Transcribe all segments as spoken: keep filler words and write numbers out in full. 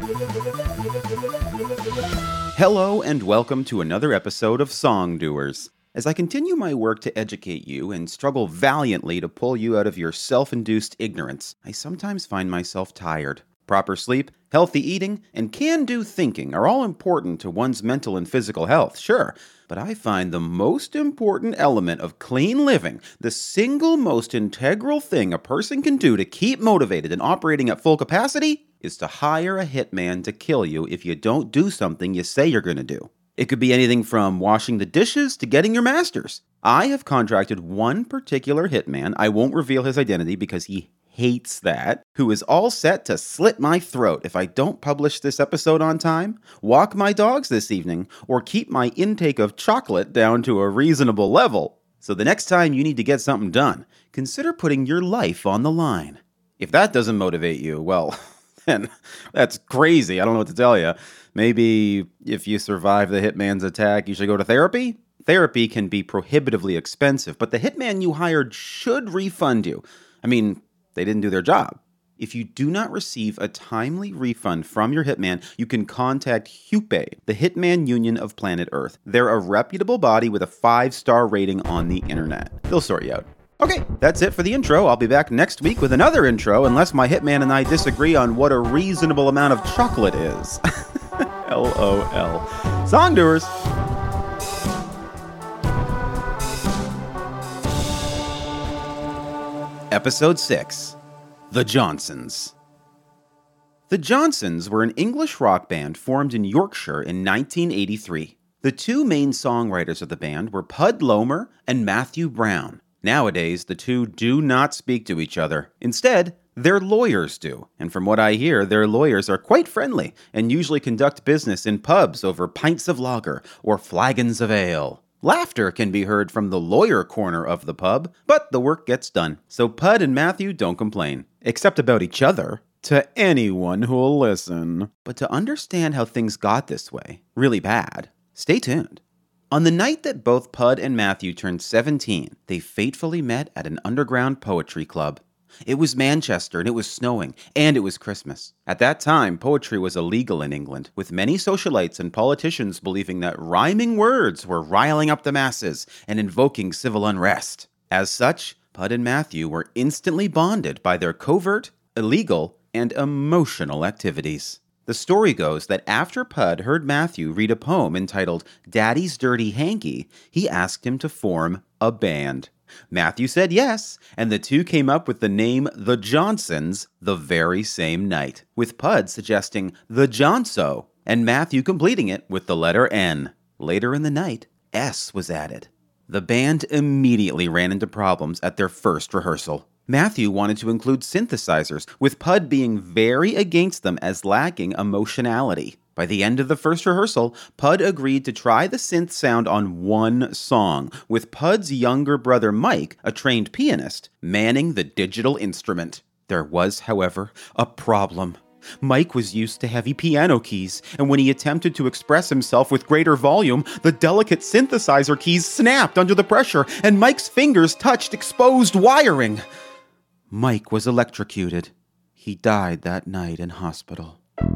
Hello and welcome to another episode of Songdoers. As I continue my work to educate you and struggle valiantly to pull you out of your self-induced ignorance, I sometimes find myself tired. Proper sleep, healthy eating, and can-do thinking are all important to one's mental and physical health, sure, but I find the most important element of clean living, the single most integral thing a person can do to keep motivated and operating at full capacity, is to hire a hitman to kill you if you don't do something you say you're going to do. It could be anything from washing the dishes to getting your master's. I have contracted one particular hitman, I won't reveal his identity because he hates that, who is all set to slit my throat if I don't publish this episode on time, walk my dogs this evening, or keep my intake of chocolate down to a reasonable level. So the next time you need to get something done, consider putting your life on the line. If that doesn't motivate you, well, then that's crazy. I don't know what to tell you. Maybe if you survive the hitman's attack, you should go to therapy? Therapy can be prohibitively expensive, but the hitman you hired should refund you. I mean, they didn't do their job. If you do not receive a timely refund from your hitman, you can contact Hupay, the Hitman Union of Planet Earth. They're a reputable body with a five-star rating on the internet. They'll sort you out. Okay, that's it for the intro. I'll be back next week with another intro, unless my hitman and I disagree on what a reasonable amount of chocolate is. L O L. Songdoers! Episode six. The Johnsons. The Johnsons were an English rock band formed in Yorkshire in nineteen eighty-three. The two main songwriters of the band were Pud Lomer and Matthew Brown. Nowadays, the two do not speak to each other. Instead, their lawyers do. And from what I hear, their lawyers are quite friendly and usually conduct business in pubs over pints of lager or flagons of ale. Laughter can be heard from the lawyer corner of the pub, but the work gets done. So Pud and Matthew don't complain. Except about each other. To anyone who'll listen. But to understand how things got this way, really bad, stay tuned. On the night that both Pud and Matthew turned seventeen, they fatefully met at an underground poetry club. It was Manchester, and it was snowing, and it was Christmas. At that time, poetry was illegal in England, with many socialites and politicians believing that rhyming words were riling up the masses and invoking civil unrest. As such, Pud and Matthew were instantly bonded by their covert, illegal, and emotional activities. The story goes that after Pud heard Matthew read a poem entitled Daddy's Dirty Hanky, he asked him to form a band. Matthew said yes, and the two came up with the name The Johnsons the very same night, with Pud suggesting The Johnso, and Matthew completing it with the letter N. Later in the night, S was added. The band immediately ran into problems at their first rehearsal. Matthew wanted to include synthesizers, with Pud being very against them as lacking emotionality. By the end of the first rehearsal, Pud agreed to try the synth sound on one song, with Pud's younger brother Mike, a trained pianist, manning the digital instrument. There was, however, a problem. Mike was used to heavy piano keys, and when he attempted to express himself with greater volume, the delicate synthesizer keys snapped under the pressure, and Mike's fingers touched exposed wiring. Mike was electrocuted. He died that night in hospital.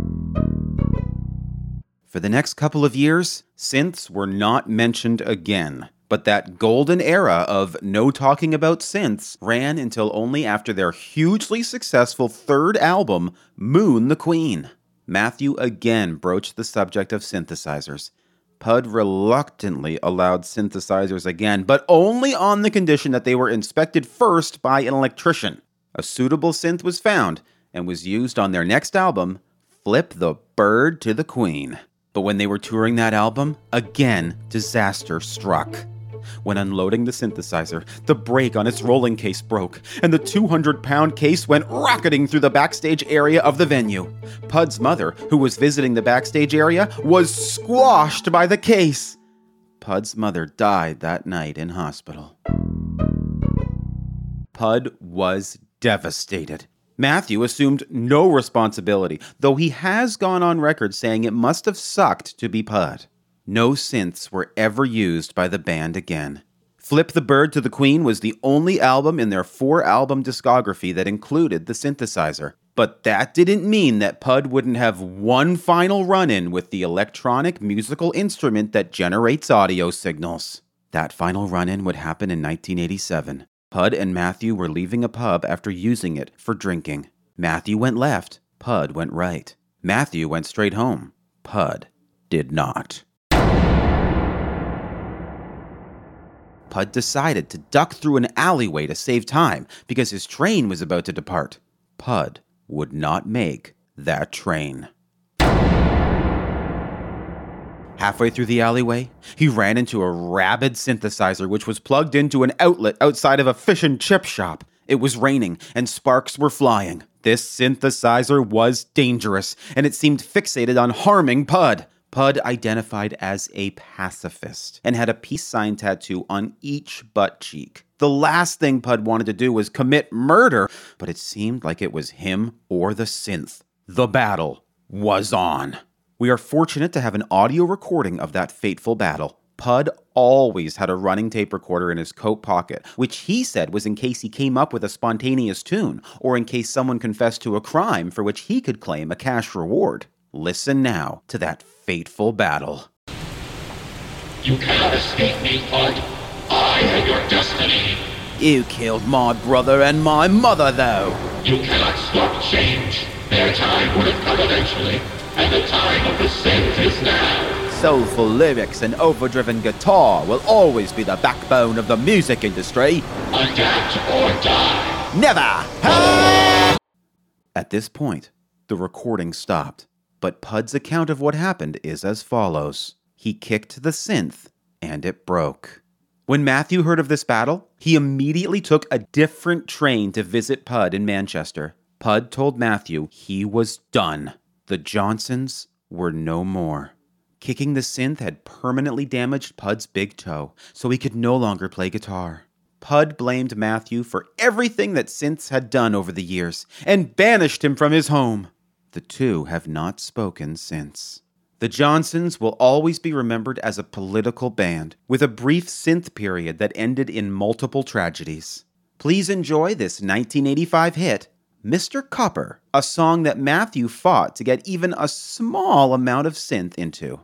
For the next couple of years, synths were not mentioned again. But that golden era of no talking about synths ran until only after their hugely successful third album, Moon the Queen. Matthew again broached the subject of synthesizers. Pud reluctantly allowed synthesizers again, but only on the condition that they were inspected first by an electrician. A suitable synth was found and was used on their next album, Flip the Bird to the Queen. But when they were touring that album, again, disaster struck. When unloading the synthesizer, the brake on its rolling case broke, and the two hundred pound case went rocketing through the backstage area of the venue. Pud's mother, who was visiting the backstage area, was squashed by the case. Pud's mother died that night in hospital. Pud was devastated. Matthew assumed no responsibility, though he has gone on record saying it must have sucked to be Pud. No synths were ever used by the band again. Flip the Bird to the Queen was the only album in their four-album discography that included the synthesizer. But that didn't mean that Pud wouldn't have one final run-in with the electronic musical instrument that generates audio signals. That final run-in would happen in nineteen eighty-seven. Pud and Matthew were leaving a pub after using it for drinking. Matthew went left. Pud went right. Matthew went straight home. Pud did not. Pud decided to duck through an alleyway to save time because his train was about to depart. Pud would not make that train. Halfway through the alleyway, he ran into a rabid synthesizer which was plugged into an outlet outside of a fish and chip shop. It was raining and sparks were flying. This synthesizer was dangerous, and it seemed fixated on harming Pud. Pud identified as a pacifist and had a peace sign tattoo on each butt cheek. The last thing Pud wanted to do was commit murder, but it seemed like it was him or the synth. The battle was on. We are fortunate to have an audio recording of that fateful battle. Pud always had a running tape recorder in his coat pocket, which he said was in case he came up with a spontaneous tune, or in case someone confessed to a crime for which he could claim a cash reward. Listen now to that fateful battle. You cannot escape me, Pud. I am your destiny. You killed my brother and my mother, though. You cannot stop change. Their time would have come eventually, and the time of the synth is now. Soulful lyrics and overdriven guitar will always be the backbone of the music industry. Adapt or die. Never! At this point, the recording stopped. But Pud's account of what happened is as follows. He kicked the synth, and it broke. When Matthew heard of this battle, he immediately took a different train to visit Pud in Manchester. Pud told Matthew he was done. The Johnsons were no more. Kicking the synth had permanently damaged Pud's big toe, so he could no longer play guitar. Pud blamed Matthew for everything that synths had done over the years, and banished him from his home. The two have not spoken since. The Johnsons will always be remembered as a political band, with a brief synth period that ended in multiple tragedies. Please enjoy this nineteen eighty-five hit, Mister Copper, a song that Matthew fought to get even a small amount of synth into.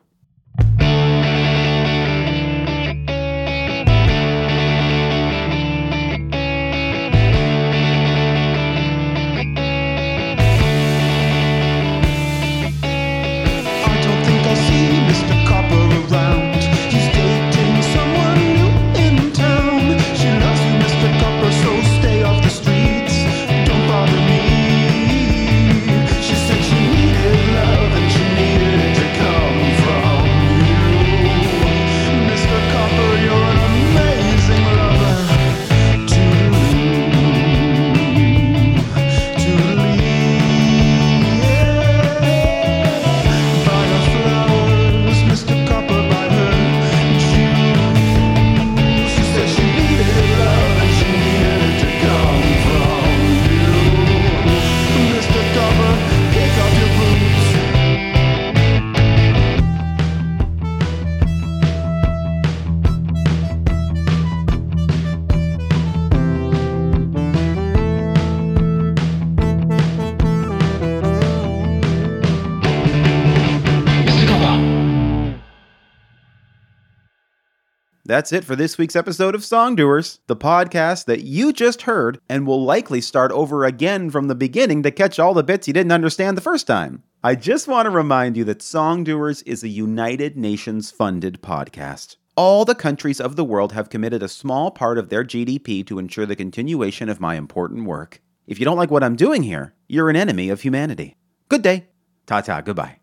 That's it for this week's episode of Songdoers, the podcast that you just heard and will likely start over again from the beginning to catch all the bits you didn't understand the first time. I just want to remind you that Songdoers is a United Nations funded podcast. All the countries of the world have committed a small part of their G D P to ensure the continuation of my important work. If you don't like what I'm doing here, you're an enemy of humanity. Good day. Ta-ta, goodbye.